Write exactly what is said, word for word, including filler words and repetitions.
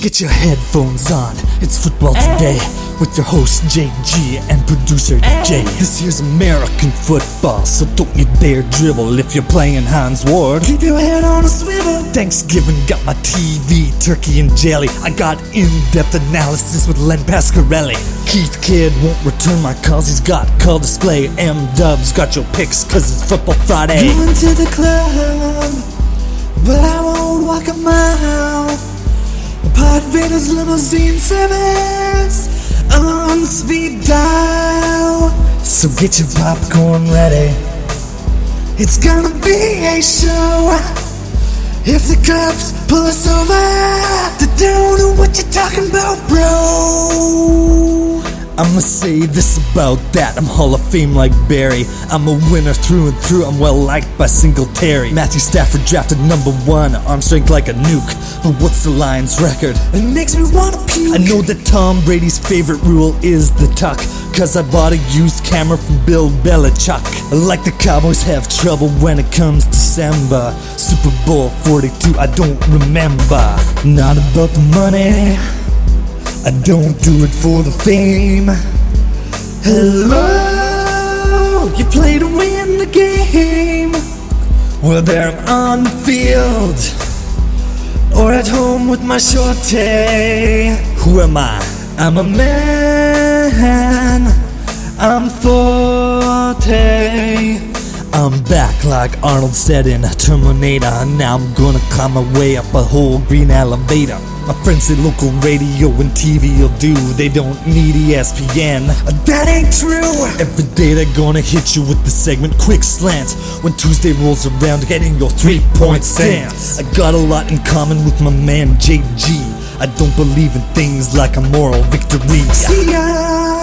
Get your headphones on, it's football today with your host J G and producer Jay. This here's American football, so don't you dare dribble if you're playing Hans Ward. Keep your head on a swivel. Thanksgiving got my T V, turkey and jelly. I got in-depth analysis with Len Pasquarelli. Keith Kidd won't return my calls, he's got call display. M-Dubs got your picks cause it's Football Friday. Going to the club, but I won't walk a mile. Pod Vader's limousine service on speed dial. So get your popcorn ready, it's gonna be a show. If the cops pull us over, they don't know what you're talking about, bro. I'ma say this about that, I'm Hall of Fame like Barry. I'm a winner through and through, I'm well liked by Singletary. Matthew Stafford drafted number one, arm strength like a nuke. But what's the Lions record? It makes me wanna puke. I know that Tom Brady's favorite rule is the tuck, cause I bought a used camera from Bill Belichick. Like the Cowboys have trouble when it comes December. Super Bowl forty-two, I don't remember. Not about the money, I don't do it for the fame. Hello, you play to win the game. Whether I'm on the field or at home with my shorty. Who am I? I'm a man, I'm forte. I'm back like Arnold said in Terminator. Now I'm gonna climb my way up a whole green elevator. My friends say local radio and T V will do, they don't need E S P N. That ain't true. Every day they're gonna hit you with the segment Quick Slants. When Tuesday rolls around, getting your three-point stance. I got a lot in common with my man J G. I don't believe in things like a moral victory. See ya.